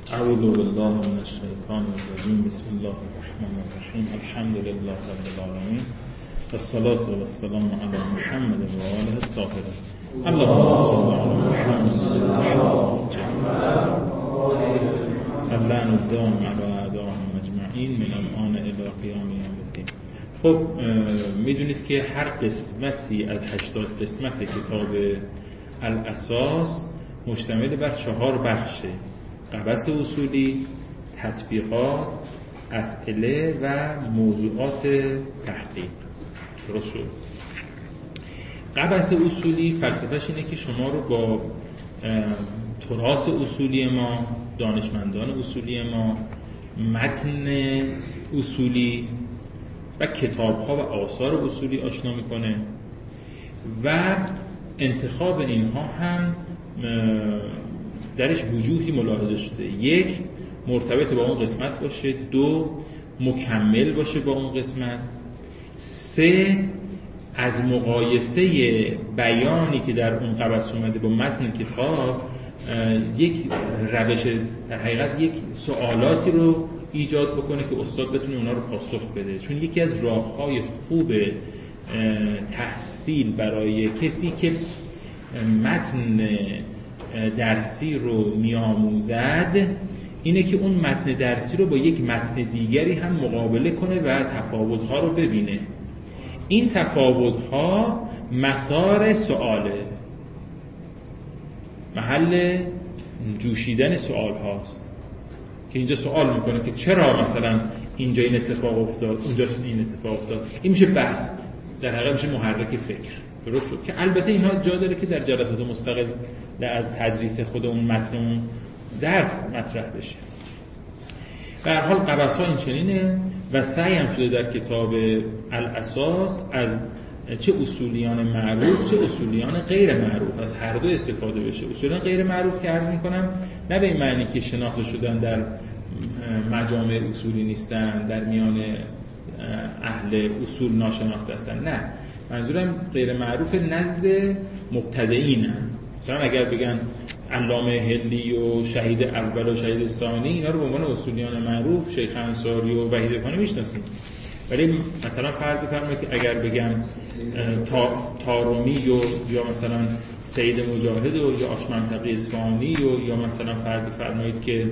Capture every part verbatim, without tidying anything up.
اعوذ بالله من الشیطان الرجیم. بسم الله الرحمن الرحیم. الحمد لله رب العالمین و الصلاة و السلام علی محمد و آله الطاهرین. اللهم صل علی محمد اللعن الدائم علی اعدائهم اجمعین من الآن الی قیام یوم الدین. خب میدونید که هر قسمتی از هشتاد قسمت کتاب الاساس مشتمل بر چهار بخشه: قبس اصولی، تطبیقات، اسئله و موضوعات تحقیق. درست شد؟ قبس اصولی فلسفه‌اش اینه که شما رو با تراث اصولی ما، دانشمندان اصولی ما، متن اصولی و کتاب‌ها و آثار اصولی آشنا میکنه و انتخاب اینها هم درش وجوهی ملاحظه شده: یک، مرتبط با اون قسمت باشه; دو، مکمل باشه با اون قسمت; سه، از مقایسه بیانی که در اون قبس اومده با متن کتاب یک روش، در حقیقت یک سوالاتی رو ایجاد بکنه که استاد بتونه اونا رو پاسخ بده. چون یکی از راه‌های خوب تحصیل برای کسی که متن درسی رو میآموزد اینه که اون متن درسی رو با یک متن دیگری هم مقابله کنه و تفاوت‌ها رو ببینه. این تفاوت‌ها مثار سؤاله، محل جوشیدن سؤال هاست که اینجا سوال میکنه که چرا مثلا اینجا این اتفاق افتاد، اونجا این اتفاق افتاد. این میشه بحث، در حقیقت میشه محرک فکر. درست شد؟ که البته اینها جا داره که در جلسات مستقل از تدریس خود اون متن اون درس مطرح بشه. به هر حال قبس ها این چنینه و سعی هم شده در کتاب الاساس از چه اصولیان معروف چه اصولیان غیر معروف از هر دو استفاده بشه. اصولیان غیر معروف که عرض میکنم نه به این معنی که شناخته شدن در مجامع اصولی نیستن، در میان اهل اصول ناشناخته هستن، نه، منظورم غیر معروف نزد مبتدئین. مثلا اگر بگن علامه هلی و شهید اول و شهید ثانی، اینا رو به عنوان اصولیان معروف شیخ انصاری و وحید پانی میشناسیم، ولی مثلا فرض بفرمایید که اگر بگن تا تارومی و یا مثلا سید مجاهد و یا آشمنطقی اصفهانی و یا مثلا فرض بفرمایید که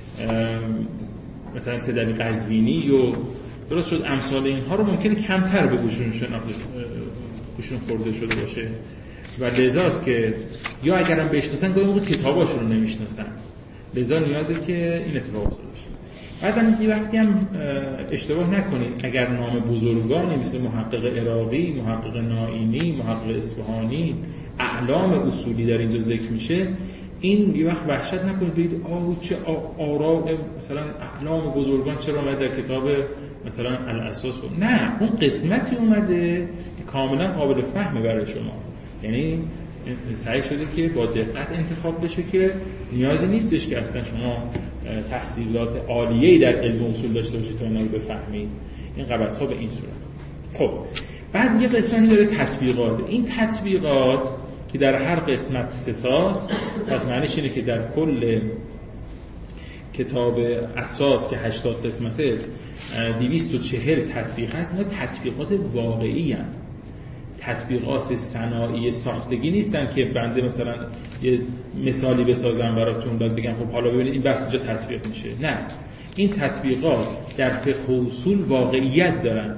مثلا سید علی قزوینی و درست شد، امثال اینها رو ممکنه کمتر به گوشون شناخته گوشون خورده شده باشه و لذاست که یا اگرم بشناسن گاهی موقع کتاباشون رو نمیشناسن، لذا نیازه که این اتفاق افتاده باشه. بعدم یه وقتی هم اشتباه نکنید، اگر نام بزرگانی مثل محقق عراقی، محقق نائینی، محقق اصفهانی، اعلام اصولی در اینجا ذکر میشه، این یه وقت وحشت نکنید بگید آه چه آراء مثلا اعلام بزرگان چرا اومده در کتاب مثلا الاساس بود. نه، اون قسمتی اومده که کاملا قابل فهمه برای شما، یعنی سعی شده که با دقت انتخاب بشه که نیازی نیستش که اصلا شما تحصیلات عالیه‌ای در علم اصول داشته باشید تا اینا رو بفهمید. این قبس ها به این صورت. خب بعد یه قسمتی داره تطبیقات. این تطبیقات که در هر قسمت سه تاست، پس معنیش اینه که در کل کتاب اساس که هشتاد قسمته دویست و چهل تطبیق هست. اینا تطبیقات واقعی هستند، تطبیقات صناعی ساختگی نیستن که بنده مثلا یه مثالی بسازم براتون بعد بگم خب حالا ببینید این بحث اینجا تطبیق میشه. نه، این تطبیقات در فقه و اصول واقعیت دارن.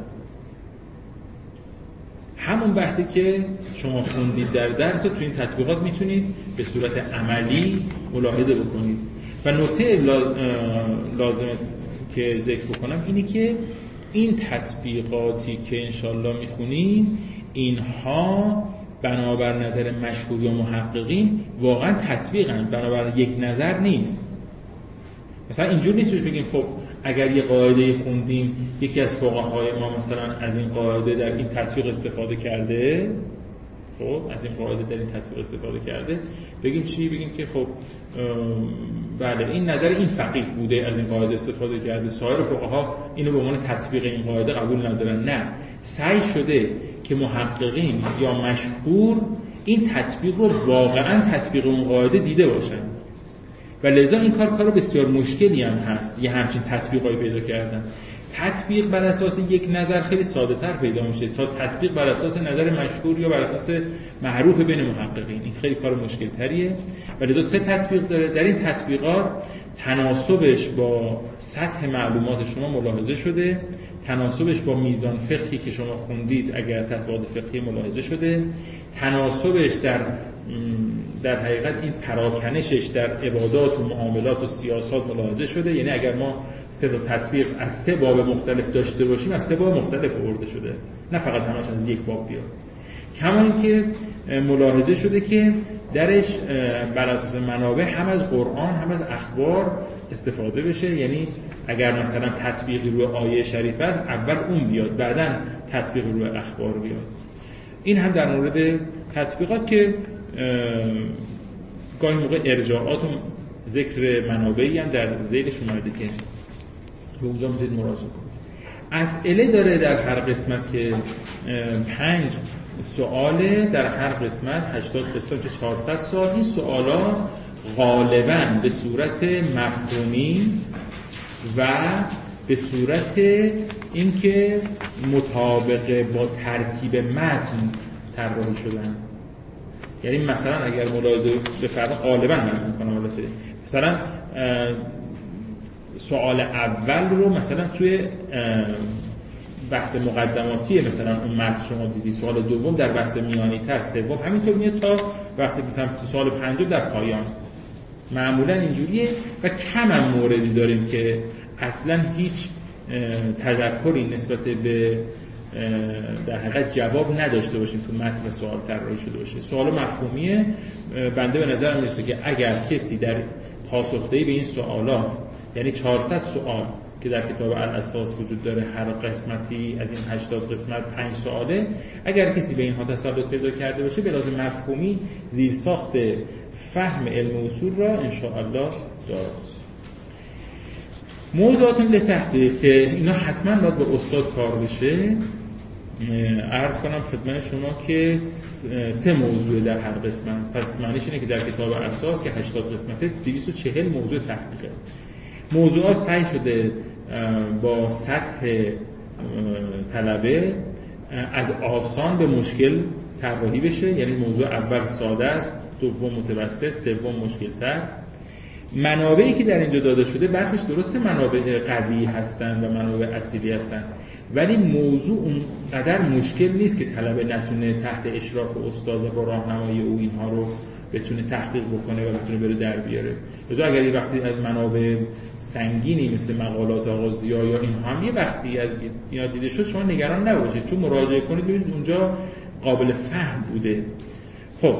همون بحثی که شما خوندید در درس تو این تطبیقات میتونید به صورت عملی ملاحظه بکنید. و نکته لازمه که ذکر بکنم اینه که این تطبیقاتی که انشالله میخونیم اینها بنابر نظر مشهور یا محققین واقعا تطبیقن، بنابر یک نظر نیست. مثلا اینجور نیست بگیم خب اگر یه قاعده خوندیم یکی از فقهای ما مثلا از این قاعده در این تطبیق استفاده کرده، خب از این قاعده در این تطبیق استفاده کرده، بگیم چی؟ بگیم که خب بله این نظر این فقیه بوده از این قاعده استفاده کرده، سایر فقها اینو به عنوان تطبیق این قاعده قبول ندارن. نه، سعی شده که محققین یا مشهور این تطبیق رو واقعا تطبیق اون قاعده دیده باشن و لذا این کار کار بسیار مشکلی هم هست یه همچین تطبیقایی پیدا کردن. تطبیق بر اساس یک نظر خیلی ساده تر پیدا میشه تا تطبیق بر اساس نظر مشهور یا بر اساس معروف بین محققین. این خیلی کار مشکل تریه و لذا سه تطبیق داره. در این تطبیقات تناسبش با سطح معلومات شما ملاحظه شده، تناسبش با میزان فقهی که شما خوندید اگر تطبیقات فقهی ملاحظه شده، تناسبش در در حقیقت این پراکنشش در عبادات و معاملات و سیاست ملاحظه شده. یعنی اگر ما سه تا تطبیق از سه باب مختلف داشته باشیم از سه باب مختلف آورده شده، نه فقط همش از یک باب بیاد. کما اینکه ملاحظه شده که درش بر اساس منابع هم از قرآن هم از اخبار استفاده بشه. یعنی اگر مثلا تطبیقی روی آیه شریفه است اول اون بیاد بعداً تطبیقی روی اخبار بیاد. این هم در مورد تطبیقات که گاهی موقع ارجاعات و ذکر منابعی هم در ذیلش اومده که به اونجا میتونید مراجعه کنید. اسئله داره در هر قسمت که پنج سواله در هر قسمت، هشتاد قسمت که چهارصد سوال. این سوالا غالباً به صورت مفهومی و به صورت اینکه مطابق با ترتیب متن طراحی شدن. یعنی مثلا اگر ملاحظه بفرمایید غالبا عرض می‌کنم البته مثلا سوال اول رو مثلا توی بحث مقدماتی مثلا اون متن شما دیدی، سوال دوم در بحث میانی تر، سوم همینطور میاد تا بحث مثلا سوال پنجم در پایان. معمولا اینجوریه و کم هم موردی داریم که اصلا هیچ تذکری نسبت به در حقیقت جواب نداشته باشیم تو متن سوال طراحی شده باشه. سوال مفهومیه. بنده به نظرم میرسه که اگر کسی در پاسخدهی به این سوالات، یعنی چهارصد سوال که در کتاب الاساس وجود داره، هر قسمتی از این هشتاد قسمت پنج سواله، اگر کسی به اینها تسلط پیدا کرده باشه به لحاظ مفهومی زیرساخت فهم علم اصول را ان شاء الله دارست. موضوعات لتحقیق که اینا حتما باید با استاد کار بشه. عرض کنم خدمت شما که سه موضوع در هر قسمت، پس معنیش اینه که در کتاب اساس که هشتاد قسمته دویست و چهل موضوع تحقیقه. موضوعات سعی شده با سطح طلبه از آسان به مشکل طراحی بشه. یعنی موضوع اول ساده است، دوم متوسط، سوم مشکل‌تر. منابعی که در اینجا داده شده برخیش درسته منابع قوی هستن و منابع اصیلی هستن، ولی موضوع اونقدر مشکل نیست که طلبه نتونه تحت اشراف استاد و راهنمایی او اینها رو بتونه تحقیق بکنه و بتونه بره در بیاره. لذا اگر یه وقتی از منابع سنگینی مثل مقالات آقا ضیا یا این هم یه وقتی از اینا دیده شد، شما نگران نباشید، چون مراجعه کنید ببینید اونجا قابل فهم بوده. خب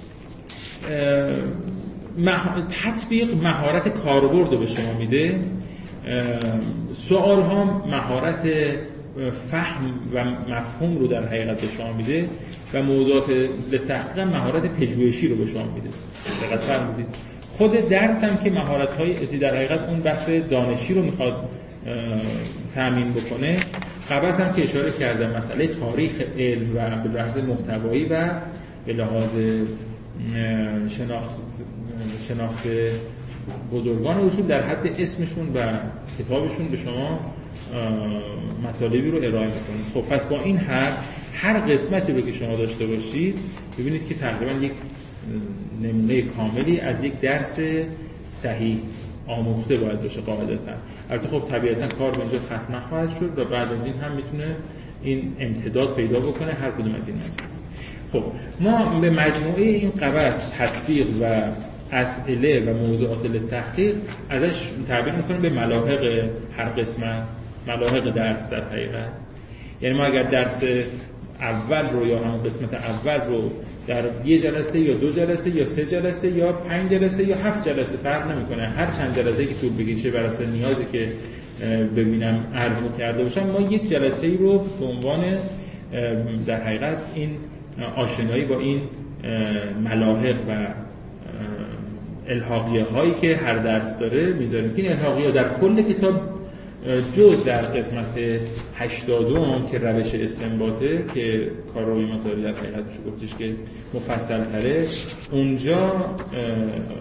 مح... تطبیق مهارت کاربرد رو به شما میده. سوال ها مهارت فهم و مفهوم رو در حقیقت به شما میده و موضوعات تحقیق مهارت پژوهشی رو به شما میده. دقت فرمودید. خود درس هم که مهارت های در حقیقت اون بخش دانشی رو میخواد تامین بکنه. قبل هم که اشاره کردم مسئله تاریخ علم و به لحاظ محتوایی و به لحاظ شناخت شناخت بزرگان اصول در حد اسمشون و کتابشون به شما مطالبی رو ارائه میکنید. خب پس با این هر هر قسمتی رو که شما داشته باشید ببینید که تقریبا یک نمونه کاملی از یک درس صحیح آموخته باید باشه قاعدتا. البته خب طبیعتا کار به اینجا ختم نخواهد شد و بعد از این هم میتونه این امتداد پیدا بکنه هر کدوم از این مسائل. خب ما به مجموعه این قبس تطبیق و اسئله و موضوعات للتحقیق ازش تعبیر میکنیم به ملاحق هر قسمت، ملاحق درس در حقیقت. یعنی ما اگر درس اول رو یا همون قسمت اول رو در یه جلسه یا دو جلسه یا سه جلسه یا پنج جلسه یا هفت جلسه فرق نمیکنه، هر چند جلسه که طول بکشه بر اساس نیازی که ببینم عرض کرده باشم، ما یک جلسه ای رو به عنوان در حقیقت این آشنایی با این ملاحق و الحاقیه هایی که هر درس داره میذاریم. این الحاقیه ها در کل کتاب جز در قسمت هشتادم که روش استنباطه که کاروی مطالعه در حقیقت میشه گفتش که مفصل تره، اونجا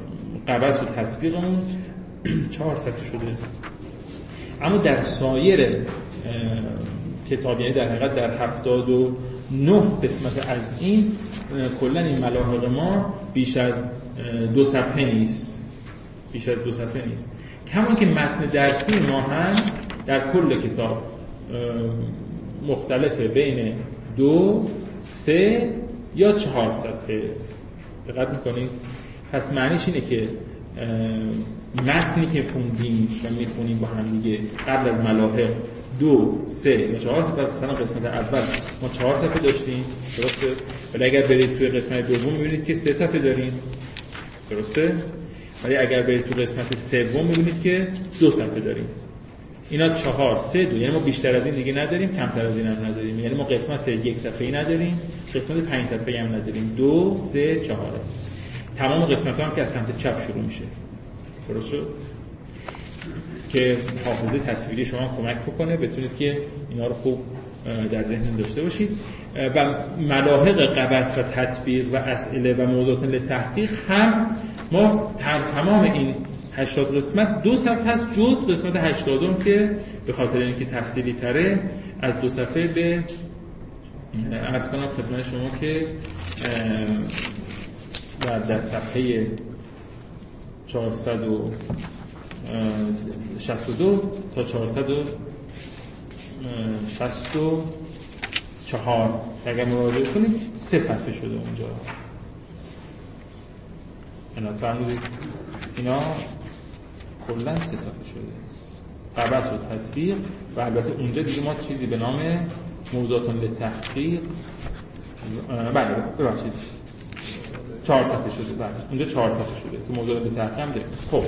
قبس و تطبیقمون چهار صفحه شده. اما در سایر کتاب، یعنی در حقیقت در هفتاد و نه قسمت از این، کلا این ملاحق ما بیش از دو صفحه نیست، بیش از دو صفحه نیست. کما که متن درسی ما هم در کل کتاب مختلفه، بین دو، سه یا چهار صفحه. دقت میکنید؟ پس معنیش اینه که متنی که خوندیم و میخونیم با هم دیگه قبل از ملاحق دو، سه یا چهار صفحه، مثلا قسمت اول ما چهار صفحه داشتیم، درسته؟ ولی اگر برید توی قسمت دوم میبینید که سه صفحه داریم، درسته؟ ولی اگر برید توی قسمت سوم میبینید که دو صفحه داریم. اینا چهار، سه، دو، یعنی ما بیشتر از این دیگه نداریم، کمتر از این هم نداریم. یعنی ما قسمت یک صفحه‌ای نداریم، قسمت پنج صفحه‌ای هم نداریم. دو، سه، چهار. تمام قسمت‌ها هم که از سمت چپ شروع میشه. درست شد؟ که حافظه تصویری شما کمک بکنه بتونید که اینا رو خوب در ذهن داشته باشید. و ملاحق قبس و تطبیق و اسئله و موضوعات لتحقیق هم ما در تمام این هشتاد قسمت دو صفحه هست، جز قسمت هشتادم که به خاطر اینکه تفصیلی تره از دو صفحه به عرض کنم خدمت شما که در, در صفحه چهارصد و شصت و دو تا چهارصد و شصت و چهار اگر مراجعه کنید سه صفحه شده اونجا. اینا فهمیدید؟ اینا کلا سه صفحه شده، قبس و تطبیق. و البته اونجا دیگه ما چیزی به نام موضوعات لتحقیق، بله ببخشید چهار صفحه شده، بله اونجا چهار صفحه شده که موضوعات لتحقیق هم داریم. خب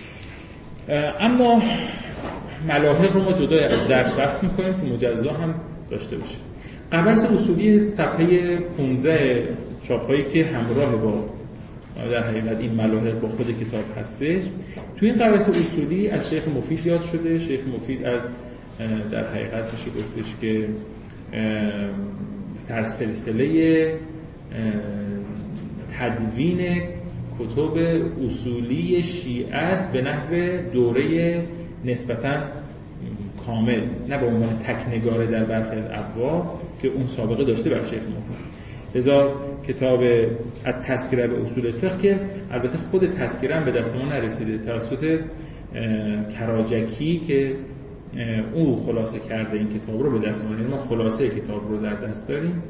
اما ملاحق رو ما جدا از درس بحث میکنیم که مجزا هم داشته باشه. قبس اصولی صفحه پانزده چاپایی که همراه با در حقیقت این ملاحق با خود کتاب هستش، تو این قبس اصولی از شیخ مفید یاد شده. شیخ مفید از در حقیقت میشه گفتش که سرسلسله تدوین کتب اصولی شیعه است به نحو دوره نسبتاً کامل، نه به عنوان تکنگاره در برخی از ابواب که اون سابقه داشته بر شیخ مفید. لذا کتاب التذکره به اصول الفقه که البته خود تذکره هم به دست ما نرسیده، توسط کراجکی که او خلاصه کرده این کتاب رو به دست ما، یعنی ما خلاصه کتاب رو در دست داریم.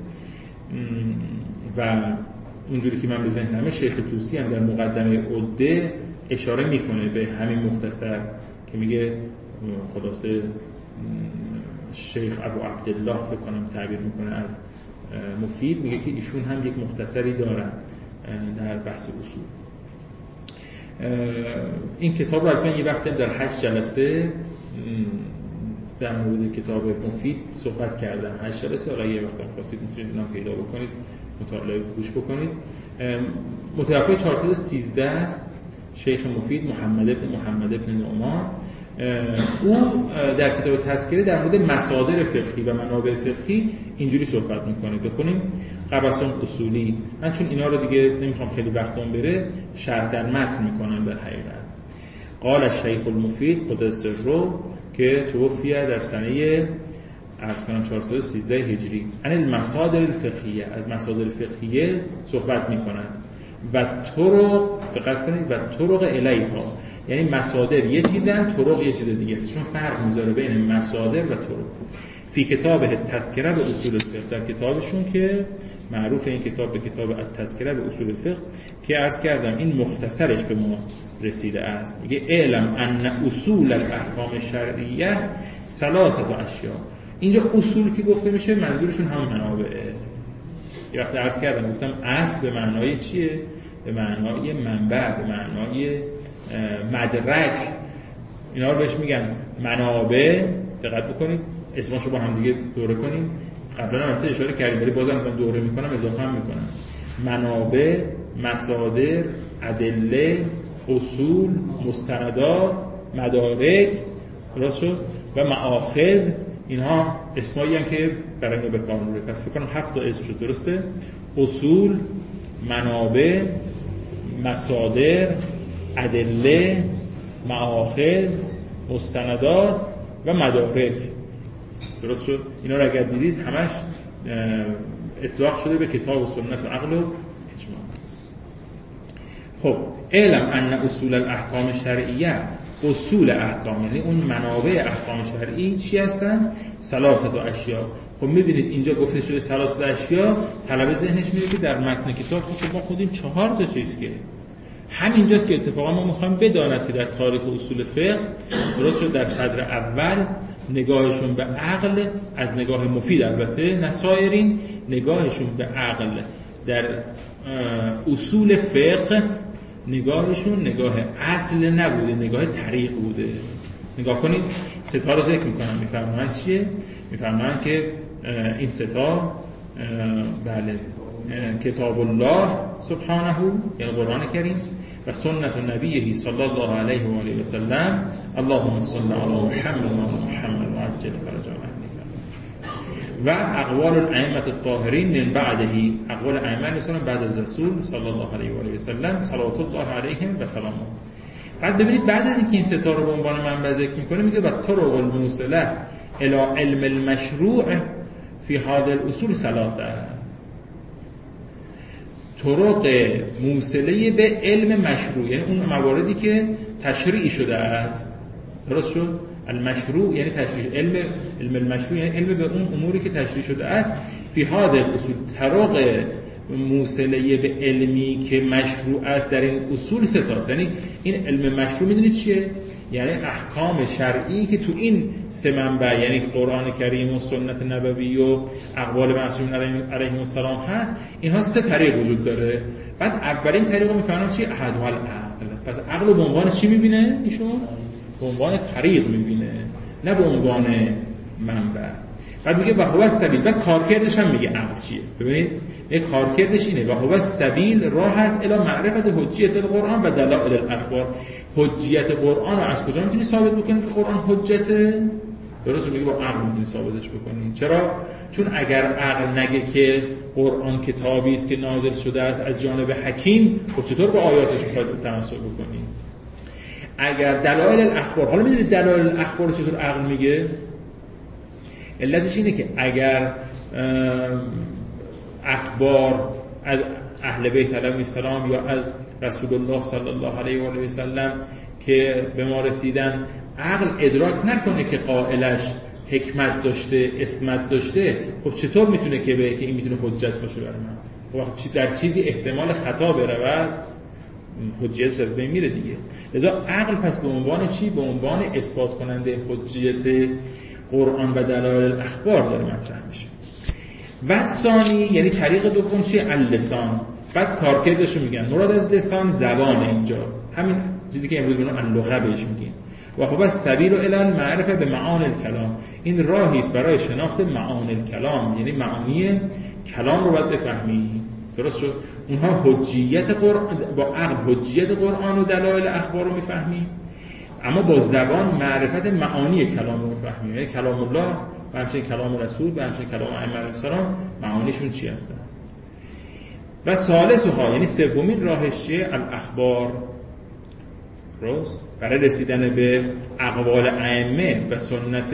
و اونجوری که من به ذهنمه شیخ طوسی هم در مقدمه عده اشاره میکنه به همین مختصر که میگه خلاصه شیخ ابو عبدالله فکر کنم تعبیر میکنه از مفید، میگه که ایشون هم یک مختصری دارن در بحث اصول. این کتاب رو البته یه وقتی در هشت جلسه در مورد کتاب مفید صحبت کردم، هشت جلسه. حالا یه وقتی خواستید میتونید اینا پیدا بکنید، مطالعه گوش بکنید. متوفی چهارصد و سیزده است شیخ مفید محمد ابن محمد ابن نعمان. او در کتاب تذکره در مورد مصادر فقهی و منابع فقهی اینجوری صحبت میکنه. بخونیم قبسان اصولی. من چون اینا رو دیگه نمیخوام خیلی وقتم بره شرح در متن میکنم. در حقیقت قال الشیخ المفید قدس سره که توفی در سنه عرض کنم چهارصد و سیزده هجری، عن المصادر الفقهیه، از مصادر فقهیه صحبت میکنند. و طرق، دقت کنید، و طرق الیها، یعنی مصادر یه چیزن، طرق یه چیز دیگه، چون فرق میذاره بین مصادر و طرق. فی کتاب التذکره به اصول الفقه، در کتابشون که معروف این کتاب به کتاب التذکره به اصول الفقه که عرض کردم این مختصرش به ما رسیده است. میگه اعلم ان اصول الاحکام الشرعیه ثلاثه اشیاء. اینجا اصول که گفته میشه منظورشون هم منابعه. یه وقت عرض کردم گفتم اصل به معنای چیه؟ به معنای منبع، به معنای مدرک. اینا رو بهش میگن منابع. دقت بکنید اسماشو با هم دیگه دوره کنیم. قبلا هم اشاره کردیم ولی بازم من دوره میکنم، اضافه هم میکنم. منابع، مصادر، ادله، اصول، مستندات، مدارک، درست شد؟ و مآخذ. اینها اسمایی هستند که برای اینو به کار میبره. پس فکر کنم هفت تا اسم شد، درسته؟ اصول، منابع، مصادر، ادله، مآخذ، مستندات و مدارک. درست شد؟ اینا رو اگر دیدید همش اطلاق شده به کتاب و سنت و عقل و اجماع. خب اعلم ان اصول الاحکام الشرعیه، اصول احکام یعنی اون منابع احکام شرعی چی هستن؟ ثلاثه اشیاء. خب میبینید اینجا گفته شده ثلاثه اشیاء، طلبه ذهنش میره که در متن کتاب خب ما خودیم چهار تا چیز که همینجاست که اتفاقا ما میخوایم بداند که در تاریخ اصول فقه درست شد در صدر اول نگاهشون به عقل از نگاه مفید، البته نسایرین نگاهشون به عقل در اصول فقه نگاهشون نگاه اصل نبوده، نگاه طریق بوده. نگاه کنید ستا رو ذکر میکنم، میفرمایند چیه؟ میفرمایند که این ستا بله کتاب الله سبحانه یعنی قرآن کریم و سنت نبیه صلی الله علیه و آله و سلم، اللهم صل علی محمد و محمد و عجل فرج و اقوال الائمه الطاهرین من بعده، اقوال ائمه مثلا بعد از رسول صلی الله علیه و آله و سلم صلوات الله علیهم و سلامه. بعد ببینید بعد از اینکه این ستا رو به عنوان منبع ذکر میکنه میگه و طرق الموصله الی علم المشروع فی هذه الاصول ثلاثه، طرق موصله به علم مشروع یعنی اون مواردی که تشریع شده است. درست شد؟ المشروع یعنی تشریع، علم علم المشروع یعنی علم به اون اموری که تشریع شده است. فی هذه الاصول، طرق موصله به علمی که مشروع است در این اصول سه تاست. یعنی این علم مشروع میدونید چیه؟ یعنی احکام شرعی که تو این سه منبع یعنی قرآن کریم و سنت نبوی و اقوال معصومین علیهم السلام هست، اینها سه طریق وجود داره. بعد اولین طریق رو میفهمن چی؟ احدها العقل. پس عقل به عنوان چی میبینه ایشون؟ به عنوان طریق میبینه، نه به عنوان منبع. بعد میگه و هو السبیل، بعد کارکردش هم میگه عقل چیه. ببینید یک کارکردش اینه و هو السبیل، راه هست الی معرفت حجیت القرآن و دلائل الاخبار. حجیت قرآن رو از کجا میتونی ثابت بکنی که قرآن حجته؟ درست میگه با عقل میتونی ثابتش بکنی. چرا؟ چون اگر عقل نگه که قرآن کتابی است که نازل شده است از جانب حکیم، خب چطور با آیاتش میخواد تمسک بکنی؟ اگر دلائل الاخبار، حالا میدونید دلائل الاخبار چطور عقل میگه؟ علتش اینه که اگر اخبار از اهل بیت علیهم السلام یا از رسول الله صلی الله علیه و آله و سلم که به ما رسیدن عقل ادراک نکنه که قائلش حکمت داشته، اسمت داشته، خب چطور میتونه که به که این میتونه حجت باشه برای من؟ خب در چیزی احتمال خطا برود حجیت از بین میره دیگه. لذا عقل پس به عنوان چی؟ به عنوان اثبات کننده حجیت قرآن و دلائل الاخبار داره مطرح میشه. و ثانی یعنی طریق دوم چیه؟ اللسان. بعد کارکردشو میگن، مراد از لسان زبان، اینجا همین چیزی که امروز به نام اللغه بهش میگیم. و خب السبیل الی المعرفه به معانی الکلام، این راهی است برای شناخت معانی الکلام، یعنی معانی کلام رو باید بفهمی. درست شد؟ اونها حجیت قرآن با عقل حجیت قرآن و دلائل اخبار رو میفهمی، اما با زبان معرفت معانی کلام رو میفهمی، یعنی کلام الله و همچنین کلام رسول و همچنین کلام ائمه علیهم السلام معانیشون چی هستن. و ثالثها یعنی سومین راهش چیه؟ الاخبار. درست؟ برای رسیدن به اقوال ائمه و سنت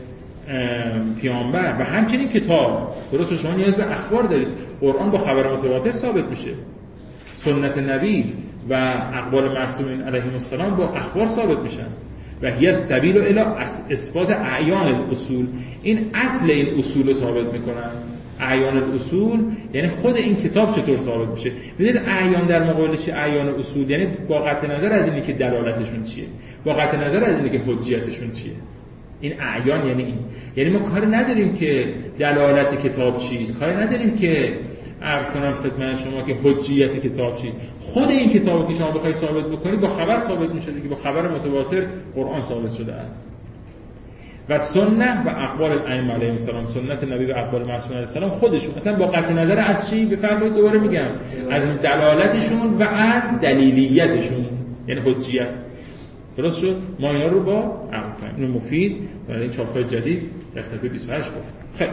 پیامبر و همچنین کتاب. درست؟ شما نیاز به اخبار دارید. قرآن با خبر متواتر ثابت میشه، سنت نبی و اقوال معصومین علیهم السلام با اخبار ثابت میشن. و هی السبیل الی اثبات اعیان الاصول، این اصل این اصول رو ثابت میکنن. اعیان الاصول یعنی خود این کتاب چطور ثابت میشه. میدونید اعیان در مقابل چه؟ اعیان اصول یعنی با قطع نظر از اینی که دلالتشون چیه، با قطع نظر از اینی که حجیتشون چیه. این اعیان یعنی این، یعنی ما کار نداریم که دلالت کتاب چیست، کار نداریم که عرض کنم خدمت شما که حجیت کتاب چیست. خود این کتابی که شما بخوای ثابت بکنی با خبر ثابت میشه دیگه، با خبر متواتر قرآن ثابت شده است. و سنت و اقوال ائمه علیهم السلام، سنت نبی و اقوال معصومین علیهم السلام خودشون مثلا با قطع نظر از چی؟ بفرمایید دوباره میگم، از دلالتشون و از دلیلیتشون، یعنی حجیت. درست شد؟ ما اینا رو با عقل فهمیم. اینو مفید برای این چاپ‌های جدید در صفحه بیست و هشت گفتم. خیلی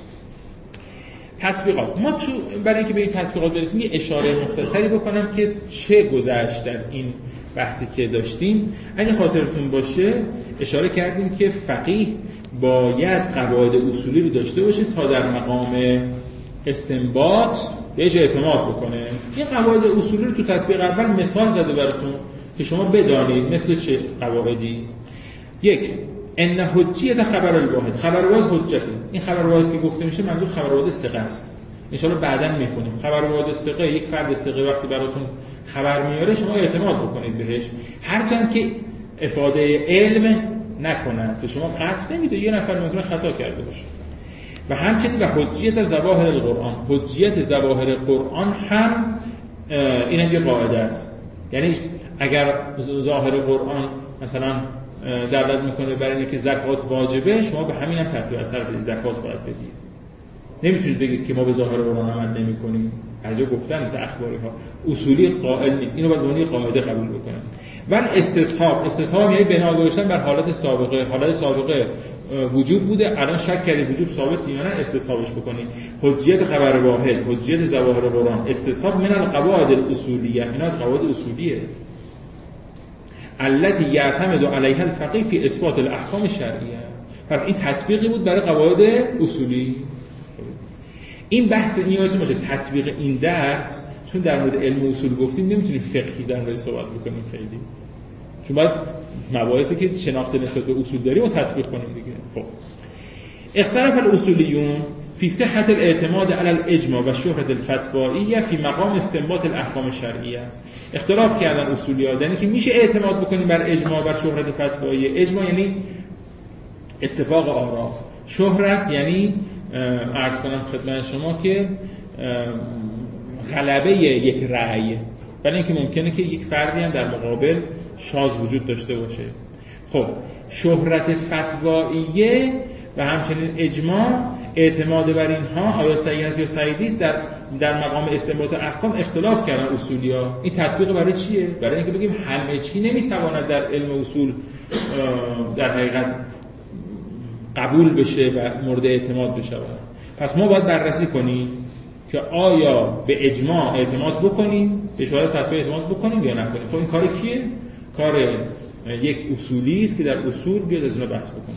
تطبیقات. ما تو برای اینکه به این تطبیقات برسیم یه اشاره مختصری بکنم که چه گذشت در این بحثی که داشتیم اگه خاطرتون باشه اشاره کردیم که فقیه باید قواعد اصولی رو داشته باشه تا در مقام استنباط بهش اعتماد بکنه. این قواعد اصولی رو تو تطبیق اول مثال زده براتون که شما بدانید مثل چه قواعدی. یک، ان حجیت خبر الواحد، خبر واحد حجته. این خبر واحد که گفته میشه منظور خبر واحد ثقه است. ان شاء الله بعداً میخونیم. خبر واحد ثقه، یک فرد ثقه وقتی براتون خبر میاره شما اعتماد بکنید بهش، هرچند که افاده علم نکنه، که شما قطع نمیده یه نفر ممکنه خطا کرده باشه. و همچنین و حجیت ظواهر القرآن، حجیت ظواهر قرآن هم این هم یه قاعده است. یعنی اگر ظاهر قرآن مثلا دلالت میکنه برای اینکه زکات واجبه، شما به همین هم تحت اثر بدید، زکات باید بدید. نمیتونید بگید که ما به ظاهر قرآن عمل نمی‌کنیم. از جا گفتن مثل اخباری ها اصولی قائل نیست، اینو باید به عنوان قاعده قبول بکنیم. ولی استصحاب، استصحاب یعنی بنا گذاشتن بر حالت سابقه. حالت سابقه وجود بوده، الان شک کردید وجود ثابت یا نه، استصحابش بکنید. حجیت خبر واحد، حجیت ظواهر قرآن، استصحاب من القواعد الاصولیه، اینا از قواعد اصولیه التي یعتمد علیها الفقیه فی اثبات الاحکام الشرعیه. پس این تطبیقی بود برای قواعد اصولی. این بحث این یادتون باشه، تطبیق این درس، چون در مورد علم اصول گفتیم نمیتونیم فقهی در مورد صحبت بکنیم خیلی، چون باید مباحثی که شناخت نسبت به اصول داریم و تطبیق کنیم دیگه. خب اختلاف الاصولیون فی صحت الاعتماد علی الاجماع و شهرت الفتواییه فی مقام استنباط الاحکام الشرعیه. اختلاف کردن اصولی‌ها، یعنی که میشه اعتماد بکنیم بر اجماع بر شهرت فتواییه. اجماع یعنی اتفاق آرا، شهرت یعنی عرض کنم خدمت شما که غلبه یک رأی، برای اینکه ممکنه که یک فردی هم در مقابل شاذ وجود داشته باشه. خب شهرت فتواییه و همچنین اجماع، اعتماد بر اینها آیا صحیح است یا صحیح نیست، در در مقام استنباط احکام اختلاف کردن اصولیا. این تطبیق برای چیه؟ برای اینکه بگیم همه چی نمیتواند در علم اصول در حقیقت قبول بشه و مورد اعتماد بشه. پس ما باید بررسی کنیم که آیا به اجماع اعتماد بکنیم، به شواهد فتوایی اعتماد بکنیم یا نکنیم. خب این کار کیه؟ کار یک اصولی است که در اصول بیاد از اون بحث بکنه.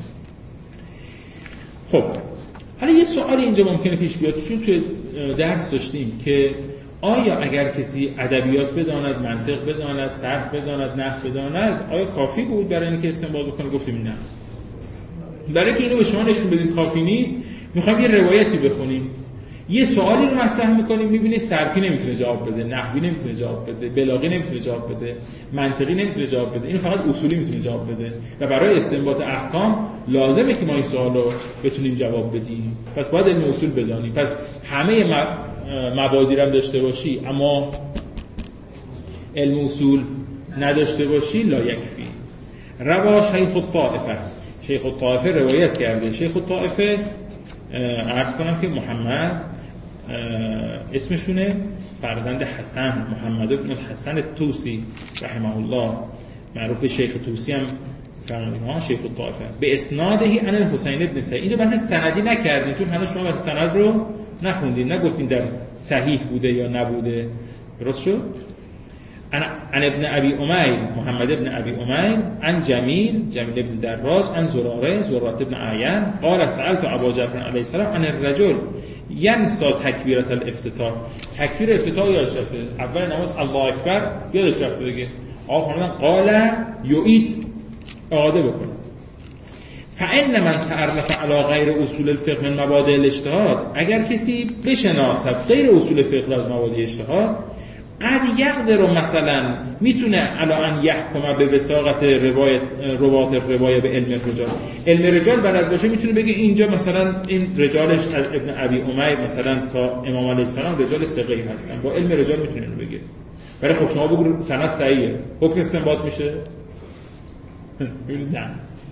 خب حالا یه سوالی اینجا ممکنه پیش بیاد، چون توی درس داشتیم که آیا اگر کسی ادبیات بداند، منطق بداند، صرف بداند، نحو بداند، آیا کافی بود برای اینکه استنباط بکنه؟ گفتیم نه. برای که اینو به شما نشون بدیم کافی نیست، میخوایم یه روایتی بخونیم، یه سوالی رو مطرح میکنیم، میبینید صرفی نمیتونه جواب بده، نحوی نمیتونه جواب بده، بلاغی نمیتونه جواب بده، منطقی نمیتونه جواب بده، اینو فقط اصولی میتونه جواب بده و برای استنباط احکام لازمه که ما این سوال رو بتونیم جواب بدیم. پس باید علم اصول بدانیم. پس همه مبادی رو داشته باشی اما علم اصول نداشته باشی لا یکفی. روا شیخ الطائفه، شیخ الطائفه روایت کرده. شیخ الطائفه عرض کنم که محمد اسمشونه، فرزند حسن، محمد بن الحسن الطوسی رحمه الله، معروف به شیخ طوسی هم فرمودیم ها، شیخ الطائفه. به اسنادهی عن الحسین ابن سعید. اینجا بحث سندی نکردیم چون هنوز شما بحث سند رو نخوندین، نگفتین در صحیح بوده یا نبوده. درست شد؟ عن ابن ابي امير، محمد ابن ابي امير، عن جميل، جميل ابن دراز، عن زراره، زراره ابن عيان قال سألت ابا جعفر عليه السلام عن الرجل ينسى تكبيرة الافتتاح. تکبیر افتتاح یادش رفته، اول نماز الله اکبر یادش رفته بگه. آقا فرمودن قال يعيد، اعاده بکنه. فإن من تعرف على غیر اصول الفقه من مبادئ الاجتهاد، اگر کسی بشناسد غیر اصول فقه از مبادئ اجتهاد، قد یقدر مثلا میتونه علا ان یحکم به وثاقت روایت روات روایه به علم رجال. علم رجال بلد باشه میتونه بگه اینجا مثلا این رجالش از ابن ابی امیر مثلا تا امام علیه السلام رجال ثقه‌ای هستن، با علم رجال میتونه اینو بگه. ولی خب شما بگو سند صحیحه، حکم استنباط میشه؟ نه.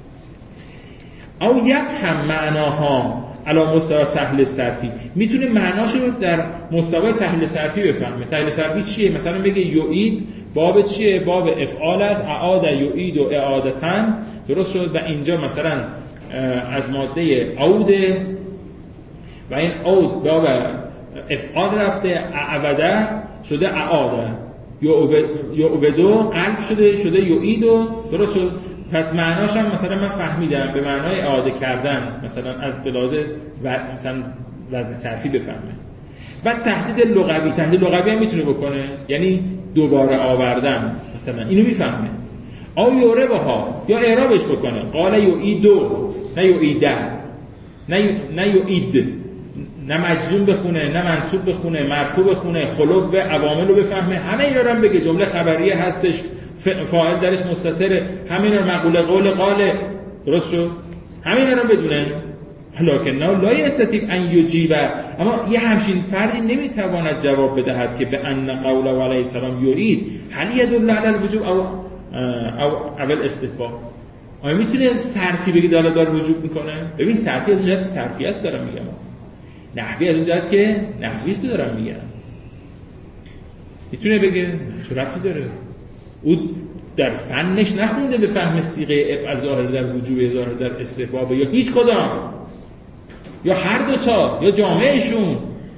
او یفهم معناها علی مستوی تحلیل صرفی، میتونه معناشو رو در مستوی تحلیل صرفی بفهمه. تحلیل صرفی چیه؟ مثلا بگه یعید باب چیه؟ باب افعال است، اعاد یعید و اعادتن. درست شد؟ و اینجا مثلا از ماده عود و این عود باب افعال رفته، اعوده شده اعاده. یعودو قلب شده شده یعیدو، درست شد. پس معناش هم مثلا من فهمیدم به معنای اعاده کردن، مثلا از بلاز و مثلا وزن صرفی بفهمه. بعد تهدید لغوی، تهدید لغوی هم میتونه بکنه، یعنی دوباره آوردن، مثلا اینو میفهمه. آو یوره باها یا اعرابش بکنه، قال یعیدو نه یعیده، نه نه یعید، نه مجزوم بخونه نه منصوب بخونه، مرفوع بخونه، خلو به عوامل رو بفهمه. همه اینا رو هم بگه، جمله خبریه هستش، فاعل درش مستتره، همین رو مقوله قول قاله، درست شد. همین رو بدونه. لکن نه لا یستطیع ان یجیب، اما یه همچین فردی نمیتواند جواب بدهد که به ان قول علیه السلام یرید هل یدل علی الوجوب او او اول استحباب. آیا میتونه صرفی بگه داره داره وجوب میکنه؟ ببین صرفی از اونجا صرفی است دارم میگم، نحوی از اونجا که نحوی است دارم میگم. میتونه بگه چه ربطی داره؟ او در فنش نخونده به فهم صیغه افعل ظاهر در وجوب ظاهر در استحباب، یا هیچ کدام، یا هر دوتا، یا جامعشون.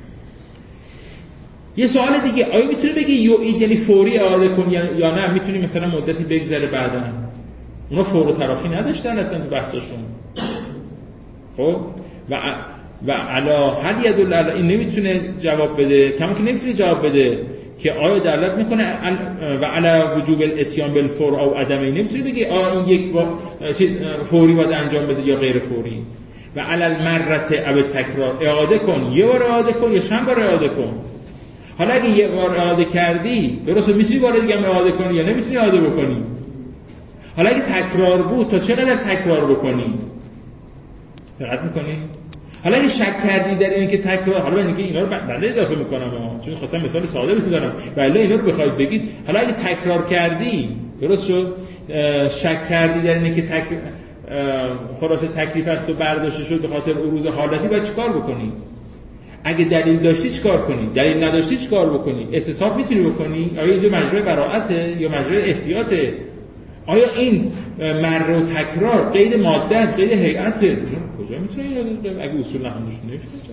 یه سوال دیگه، آیا میتونه بگه یعید یعنی فوری اعاده کن یا نه میتونی مثلا مدتی بگذره بعدا؟ اونا فور و تراخی نداشتن اصلا تو بحثشون. خب و و علا هل یدل علی، این نمیتونه جواب بده، کما که نمیتونه جواب بده که آیا دلالت میکنه و علی وجوب الاتیان بالفور او عدمه. نمیتونه بگه آیا این یک با فوری باید انجام بده یا غیر فوری. و علی المرة او تکرار، اعاده کن، یه بار اعاده کن یا چند بار اعاده کن. حالا اگه یه بار اعاده کردی درسته میتونی بار دیگه هم اعاده کنی یا نمیتونی اعاده بکنی. حالا اگه تکرار بود تا چقدر تکرار بکنی؟ دقت میکنی؟ حالا اگه شک کردی در اینکه تکرار، حالا من دیگه اینا رو بنده اضافه میکنم ها، چون خواستم مثال ساده بزنم، ولی اینا رو بخواید بگید، حالا اگه تکرار کردی درست شد، شک کردی در اینکه تک خلاصه تکلیف است و برداشته شد به خاطر عروض حالتی، باید چیکار بکنی؟ اگه دلیل داشتی چیکار کنی؟ دلیل نداشتی چیکار بکنی؟ استصحاب میتونی بکنی؟ آیا اینجا مجرای براءته یا مجرای احتیاطه؟ آیا این مر و تکرار قید ماده است، قید هیئته؟ کجا میتونه اینو اگه اصول نهانش نمیشه؟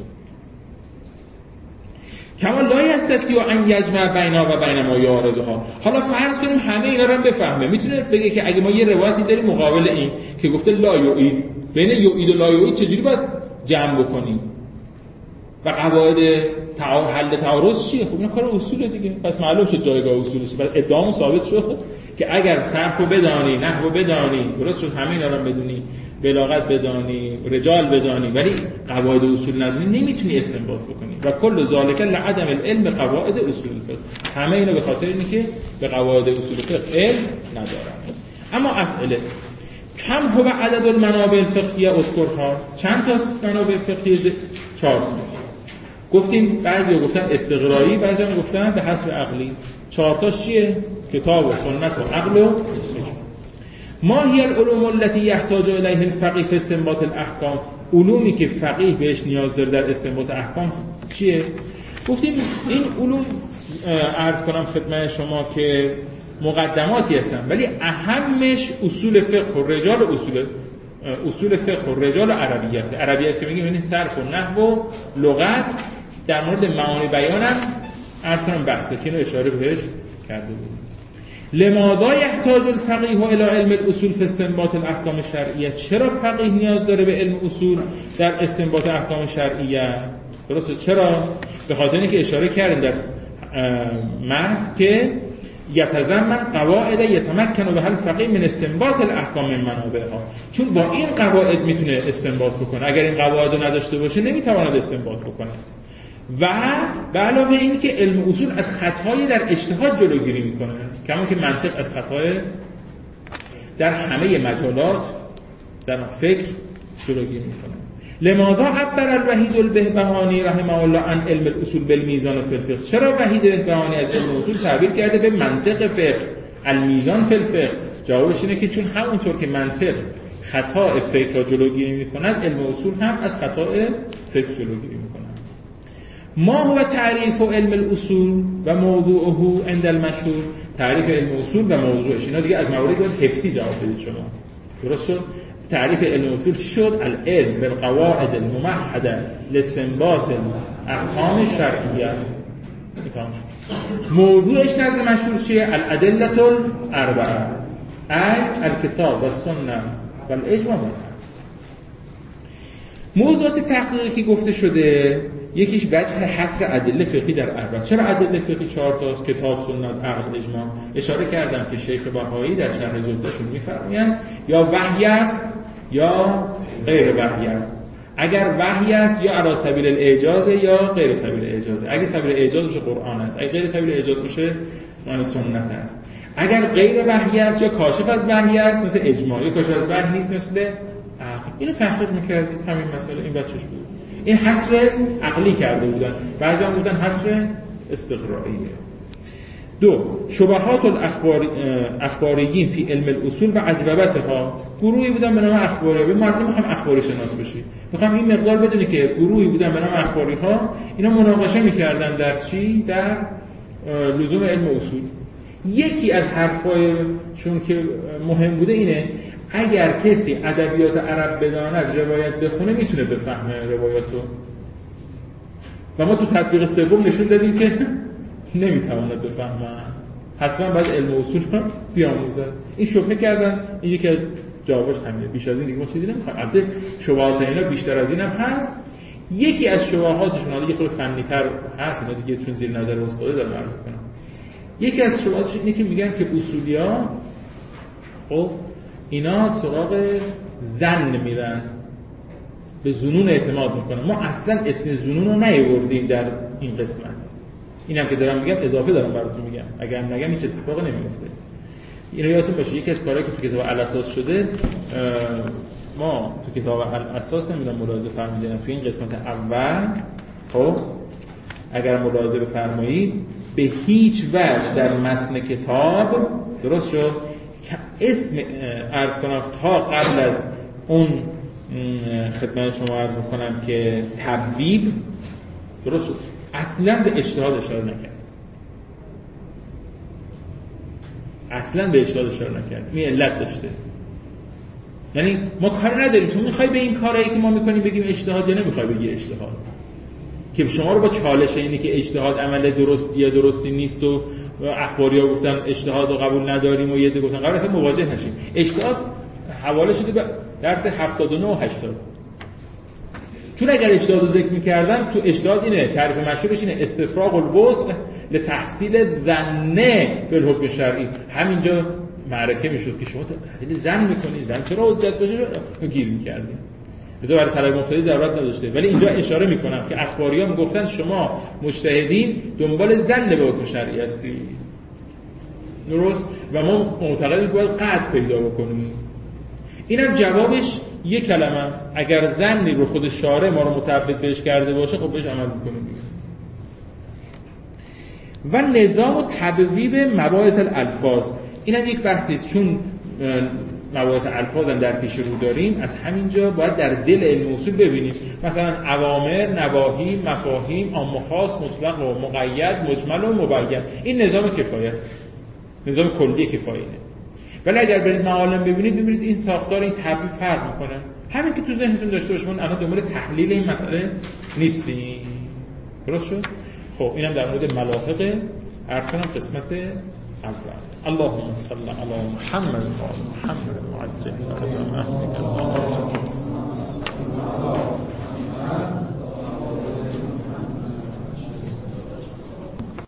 کما لا یستطیع ان یجمع بینا و بین ما یعارضها. حالا فرض کنیم همه اینا رو هم بفهمه، میتونه بگه که اگه ما یه روایتی داریم مقابل این که گفته لا یعید، بین یعید و لا یعید چجوری باید جمع بکنیم؟ و قواعد تعارض حل تعارض چیه؟ خب اینا کار اصوله دیگه. پس معلوم شد جایگاه اصولش. بعد ادعامو ثابت شد که اگر صرفو بدانی، نحوو بدانی، درست شد، همه اینا رو بدونی، بلاغت بدانی، رجال بدانی، ولی قواعد اصول ندونی، نمیتونی استنباط بکنی. و کل ذالک لعدم العلم قواعد اصول الفقه. همه اینا به خاطر اینه که به قواعد اصول فقه علم ندارن. اما اسئله کم هو عدد المنابع الفقهیه اذکرها؟ چند تا منابع فقهی؟ چهار تا. گفتیم بعضی گفتن استقرایی، بعضی هم گفتن به حسب عقلی. چهار تاش چیه؟ کتاب و سنت و عقل و اجماع. ما هی العلوم التي يحتاج الیها الفقيه في استنباط الاحکام؟ علومی که فقیه بهش نیاز داره در استنباط احکام چیه؟ گفتیم این علوم عرض کنم خدمت شما که مقدماتی هستن، ولی اهمش اصول فقه و رجال اصول اصول فقه و رجال عربیت. عربیت که میگیم یعنی صرف و نحو و لغت. در مورد معانی بیانم عرض کنم بحثه که اینو اشاره بهش کرده بود. لماذا یحتاج الفقیه الى علم الاصول فی استنباط الاحکام الشرعیه؟ چرا فقیه نیاز داره به علم اصول در استنباط احکام شرعیه؟ درسته. چرا؟ به خاطر اینکه اشاره کردیم در متن که یتضمن قواعد یتمکن بها الفقیه من استنباط الاحکام من منابعها. چون با این قواعد میتونه استنباط بکنه، اگر این قواعد رو نداشته باشه نمیتواند استنباط بکنه. و به علاوه این که علم اصول از خطای در اجتهاد جلوگیری میکنه، کما که منطق از خطای در همه مجالات در فکر جلوگیری میکنه. لماذا عبر الوحید البهبهانی رحمه الله عن علم الاصول بالمیزان فی الفقه؟ چرا وحید بهبهانی از علم اصول تعبیر کرده به منطق فقه، المیزان فی الفقه؟ جوابش اینه که چون همونطور که منطق خطا فکر را جلوگیری میکند، علم اصول هم از خطا فکر جلوگیری میکند. ما هو تعریف علم الاصول و موضوعه عند المشهور؟ تعریف علم اصول و موضوعش، اینا دیگه از مواردی که حفظی جواب بدید شما. درست شد؟ تعریف علم اصول چی شد؟ العلم بالقواعد الممهده لاستنباط الاحکام الشرعیه. موضوعش نزد مشهور چیه؟ الادله الاربعه ای الکتاب و سنت و الاجماع. موضوعات تحقیقی که گفته شده یکیش وجه حصر ادله فقهی در اربعه. چرا ادله فقهی چهار تاست؟ کتاب، سنت، عقل، اجماع. اشاره کردم که شیخ بهایی در شرح زبدهشون میفرمایند یا وحی است یا غیر وحی است. اگر وحی است یا علی سبیل الاعجاز یا غیر سبیل الاعجاز. اگه سبیل الاعجاز باشه قرآن است، اگه غیر سبیل الاعجاز باشه سنت است. اگر غیر وحی است یا کاشف از وحی است مثل اجماع، یا کاشف از وحی نیست مثل عقل. اینو تحقیق می‌کردید همین مسئله این بچه‌ش بود. این حصر عقلی کرده بودن، بعضی هم بودن حصر استقرائیه. دو، شبهات الاخبار اخباریین فی علم الاصول و اجوبتها. گروهی بودن به نام اخباری. من نمیخوام اخباری شناس بشی، میخوام این مقدار بدونی که گروهی بودن به نام اخباری ها اینا مناقشه میکردن در چی؟ در لزوم علم اصول. یکی از حرفایشون که مهم بوده اینه اگر کسی ادبیات عرب بداند روایت بخونه میتونه بفهمه روایاتو، و ما تو تطبیق سوم نشون دادیم که نمیتواند بفهمه، حتما باید علم اصول رو بیاموزه. این شبهه کردن، این یکی از جوابش همینه. بیش از این دیگه ما چیزی نمیخوایم. البته شبهات اینا بیشتر از این هم هست. یکی از شبهاتشون حالا یه خورده فنی‌تر هست، اینا دیگه چون زیر نظر استاد دارم عرض کنم. یکی از شبهاتش اینه که میگن که اصولیا خب اینا سراغ ظن میرن، به ظنون اعتماد میکنن. ما اصلا اسم ظنون رو نیاوردیم در این قسمت. اینم که دارم میگم اضافه دارم براتون میگم، اگر نگم هیچ اتفاقی نمیفته. اینو یادتون باشه یکی از کارهایی که تو کتاب الاساس شده، ما تو کتاب الاساس نمیدونم ملاحظه فرمودین تو این قسمت اول، خب اگر ملاحظه بفرمایید به هیچ وجه در متن کتاب درست شد که اسم عرض کنم تا قبل از اون خدمت شما عرض میکنم که تبویب درست شد اصلا به اجتهاد اشاره نکرد، اصلا به اجتهاد اشاره نکرد. این علت داشته، یعنی ما کار نداریم تو میخوای به این کارایی که ما میکنیم بگیم اجتهاد یا نمیخوای بگی اجتهاد، که شما رو با چالش اینی که اجتهاد عمل درستیه درستی نیست و اخباریا گفتن اجتهاد رو قبول نداریم و یه عده گفتن قرار اصلا مواجه نشیم. اجتهاد حواله شده به درس هفتاد و نه و هشتاد. چون اگر اجتهاد رو ذکر می‌کردم تو اجتهاد اینه تعریف مشهورش اینه استفراغ الوسع لتحصیل ظنه بالحکم شرعی. همینجا معرکه میشد که شما تحلیل ظن می‌کنی، ظن چرا حجت باشه رو گیر می‌کردین. لذا برای طلب مبتدی ضرورت نداشته. ولی اینجا اشاره می‌کنم که اخباریا میگفتن شما مجتهدین دنبال ظن به حکم شرعی هستید. درست؟ و ما معتقدیم باید قطع پیدا بکنیم. اینم جوابش یک کلمه است. اگر ظنی رو خود شارع ما رو متعبد بهش کرده باشه خب بهش عمل می‌کنیم. و نظام و تبویب مباحث الالفاظ اینم یک بحثی است. چون مباحث الفاظ هم در پیش رو داریم از همینجا باید در دل علم اصول ببینیم مثلا اوامر، نواهی، مفاهیم، عام و خاص، مطلق و مقید، مجمل و مبین. این نظام کفایه است، نظام کلی کفایه. ولی اگر برید معالم ببینید ببینید این ساختار این تبویب فرق میکنه. همین که تو ذهنتون داشته باشید الان دنبال تحلیل این مسئله نیستیم. درست شد؟ خب اینم در مورد ملاحق عرض کنم قسمت اول. اللهم صل علی محمد و محمد وعجل فرج